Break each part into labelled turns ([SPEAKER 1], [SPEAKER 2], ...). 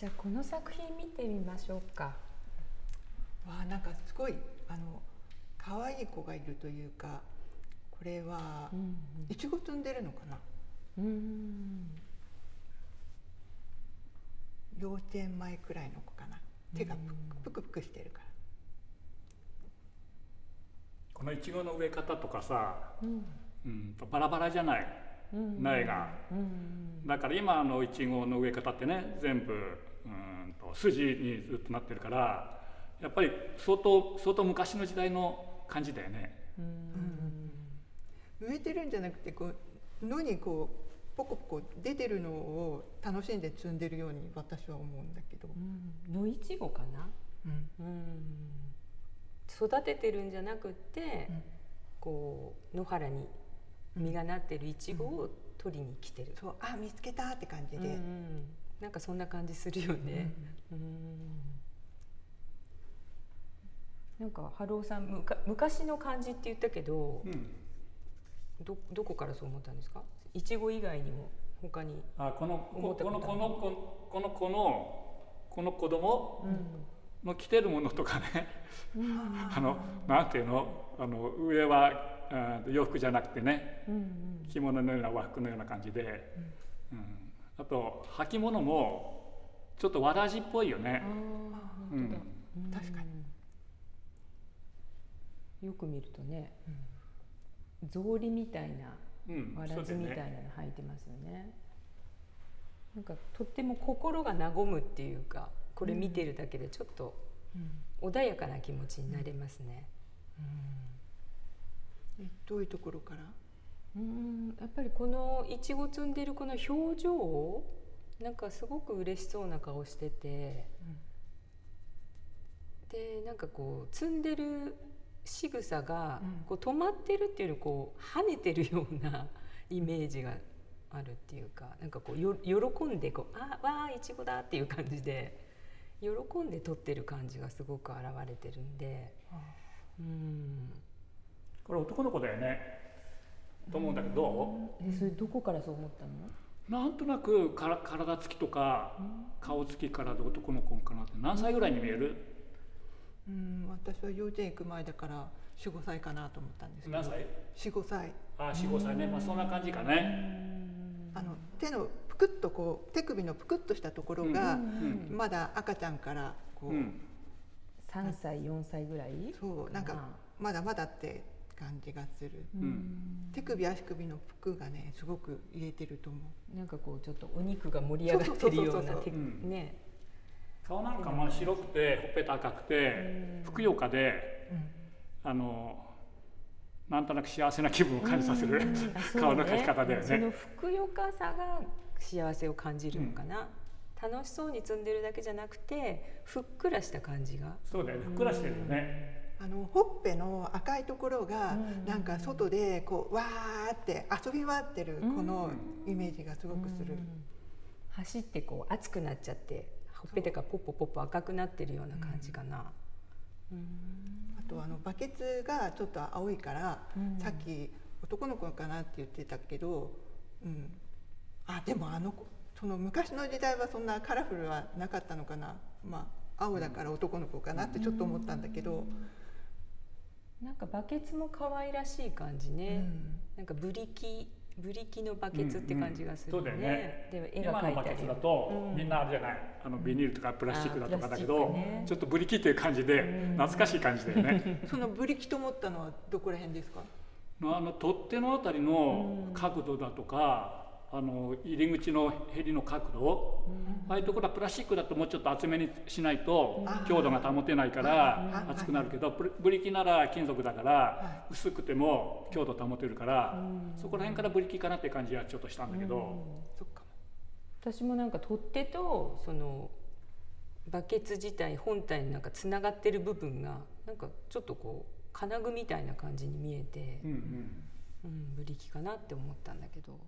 [SPEAKER 1] じゃあこの作品見てみましょうか。
[SPEAKER 2] わあ、なんかすごい可愛い子がいるというか、これはイチゴ摘んでるのかな。幼稚園前くらいの子かな。手がプクプクしてるから。
[SPEAKER 3] このイチゴの植え方とかさ、バラバラじゃない、苗が。だから今のイチゴの植え方ってね、全部筋にずっとなってるから、やっぱり相当昔の時代の感じだよね。
[SPEAKER 2] 植えてるんじゃなくて、こう野にこうポコポコ出てるのを楽しんで摘んでるように私は思うんだけど。
[SPEAKER 1] 野いちごかな。育ててるんじゃなくて、こう野原に実がなってるイチゴを取りに来てる。
[SPEAKER 2] そう、あ、見つけたって感じで、
[SPEAKER 1] なんかそんな感じするよね。なんか春雄さん、昔の感じって言ったけど、どこからそう思ったんですか？イチゴ以外にも他に
[SPEAKER 3] この子供の着てるものとかね、なんていうの、上は洋服じゃなくてね、着物のような和服のような感じで、あと履物もちょっとわらじっぽいよね。
[SPEAKER 2] 確かに。
[SPEAKER 1] よく見るとね、草履みたいな、わらじみたいなの履いてますよね。なんかとっても心が和むっていうか、これ見てるだけでちょっと穏やかな気持ちになれますね。
[SPEAKER 2] どういうところから？
[SPEAKER 1] やっぱりこのいちご摘んでるこの表情、なんかすごく嬉しそうな顔してて、でなんかこう摘んでる仕草がこう止まってるっていうよりこう跳ねてるようなイメージがあるっていうか、なんかこう喜んでこう、あ、わーいちごだっていう感じで喜んで撮ってる感じがすごく現れてるんで、
[SPEAKER 3] これ男の子だよねと思うんだけど、
[SPEAKER 1] それどこからそう思ったの？
[SPEAKER 3] なんとなく体つきとか顔つきからで男の子かなって。何歳ぐらいに見える？
[SPEAKER 2] 私は幼稚園行く前だから4、5歳かなと思ったんですけど。
[SPEAKER 3] 何歳
[SPEAKER 2] ？4、5歳。
[SPEAKER 3] 4、5歳ね。そんな感じかね。
[SPEAKER 2] 手のぷくっとこう手首のぷくっとしたところがまだ赤ちゃんからこう、
[SPEAKER 1] 3歳4歳ぐらい。
[SPEAKER 2] そう、なんかまだまだって感じがする。手首足首の服がね、すごく入れてると思う。
[SPEAKER 1] なんかこうちょっとお肉が盛り上がってるようなね。
[SPEAKER 3] 顔なんかも白くてほっぺた赤くてふくよかで、なんとなく幸せな気分を感じさせる顔の描き方だよね。
[SPEAKER 1] そのふくよかさが幸せを感じるのかな。楽しそうに摘んでるだけじゃなくてふっくらした感じが。
[SPEAKER 3] そうだよね、ふっくらしてるよね。
[SPEAKER 2] ほっぺの赤いところがなんか外でこうわーって遊び回ってるこのイメージがすごくする。
[SPEAKER 1] 走ってこう熱くなっちゃってほっぺたがポッポポッポ赤くなってるような感じかな。
[SPEAKER 2] あとバケツがちょっと青いから、さっき男の子かなって言ってたけど、でもその昔の時代はそんなカラフルはなかったのかな。青だから男の子かなってちょっと思ったんだけど、
[SPEAKER 1] なんかバケツも可愛らしい感じね。なんかブリキのバケツって感じがするね。
[SPEAKER 3] そうだよね。
[SPEAKER 1] で絵が描いてある。
[SPEAKER 3] 今のバケツだとみんなあるじゃない、ビニールとかプラスチックだとかだけど、ちょっとブリキっていう感じで懐かしい感じだよね。
[SPEAKER 2] そのブリキと思ったのはどこら辺ですか？
[SPEAKER 3] 取っ手のあたりの角度だとか、入り口のへりの角度、ああいうところはプラスチックだともうちょっと厚めにしないと強度が保てないから厚くなるけど、ブリキなら金属だから薄くても強度保てるから、そこら辺からブリキかなって感じはちょっとしたんだけど。
[SPEAKER 1] 私もなんか取っ手とそのバケツ自体本体になんかつながってる部分がなんかちょっとこう金具みたいな感じに見えて、ブリキかなって思ったんだけど。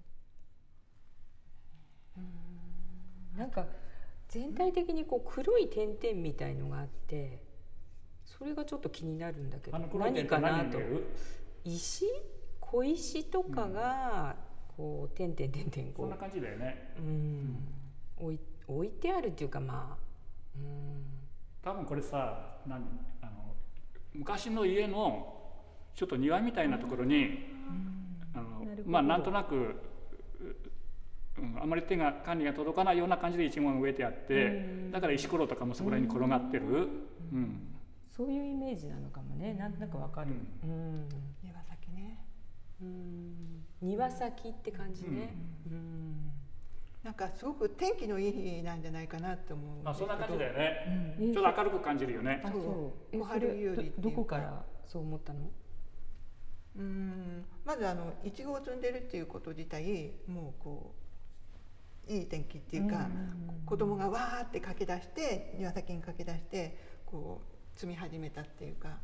[SPEAKER 1] なんか全体的にこう黒い点々みたいのがあって、それがちょっと気になるんだけど、何かなと。小石とかがこう点々点々こう。
[SPEAKER 3] そんな感じだよね。
[SPEAKER 1] 置いてあるっていうか、まあ、
[SPEAKER 3] 多分これさ、昔の家のちょっと庭みたいなところに、まあなんとなく、あまり管理が届かないような感じでイチゴが植えてあって、だから石ころとかもそこら辺に転がってる、
[SPEAKER 1] そういうイメージなのかもね。なんとなくわかる。
[SPEAKER 2] 庭先ね。
[SPEAKER 1] 庭先って感じね。
[SPEAKER 2] なんかすごく天気のいい日なんじゃないかなと思う。
[SPEAKER 3] まあそんな感じだよね。ちょっと明るく感じるよね。
[SPEAKER 1] そう。
[SPEAKER 2] 春日和っていうか。
[SPEAKER 1] どこからそう思ったの？
[SPEAKER 2] まずイチゴを摘んでるっていうこと自体、もうこういい天気っていうか、子供がわーって駆け出して庭先に駆け出してこう摘み始めたっていうか、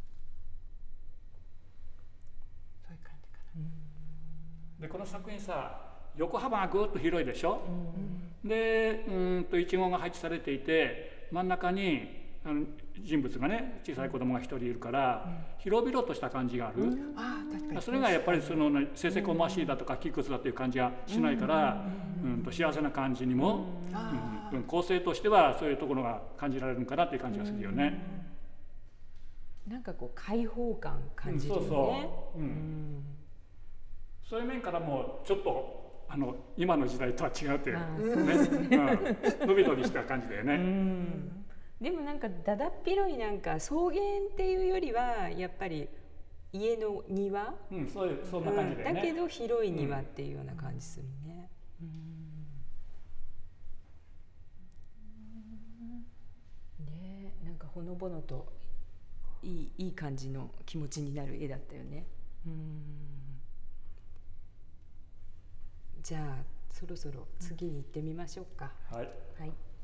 [SPEAKER 2] そういう感じかな。
[SPEAKER 3] でこの作品さ、横幅がぐっと広いでしょ。でイチゴが配置されていて、真ん中に人物がね、小さい子供が一人いるから、広々とした感じがある。
[SPEAKER 2] 確かに
[SPEAKER 3] それがやっぱりそのせせこましいだとか窮屈だという感じがしないから、幸せな感じにも、構成としてはそういうところが感じられるのかなっていう感じがするよね。
[SPEAKER 1] なんかこう開放感感じるよね。
[SPEAKER 3] そういう面からもちょっと今の時代とは違うっていう伸び伸びした感じだよね。
[SPEAKER 1] でもなんかだだっ広いなんか草原っていうよりはやっぱり家の庭、
[SPEAKER 3] そんな感じだよね。
[SPEAKER 1] だけど広い庭っていうような感じするね。ね、なんかほのぼのといい感じの気持ちになる絵だったよね。じゃあそろそろ次に行ってみましょうか。
[SPEAKER 3] はい。